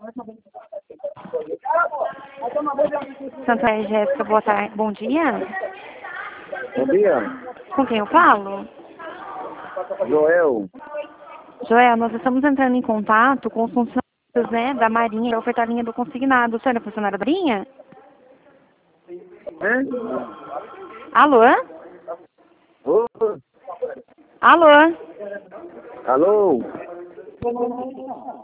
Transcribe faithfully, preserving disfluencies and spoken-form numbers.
Santander, Jéssica, boa tarde. Bom dia. Bom dia, Com quem eu falo? Joel. Joel, nós estamos entrando em contato com os funcionários, né, da Marinha para ofertar a linha do consignado. O senhor é funcionário da Marinha? Hein? Alô? Ô, Alô? alô?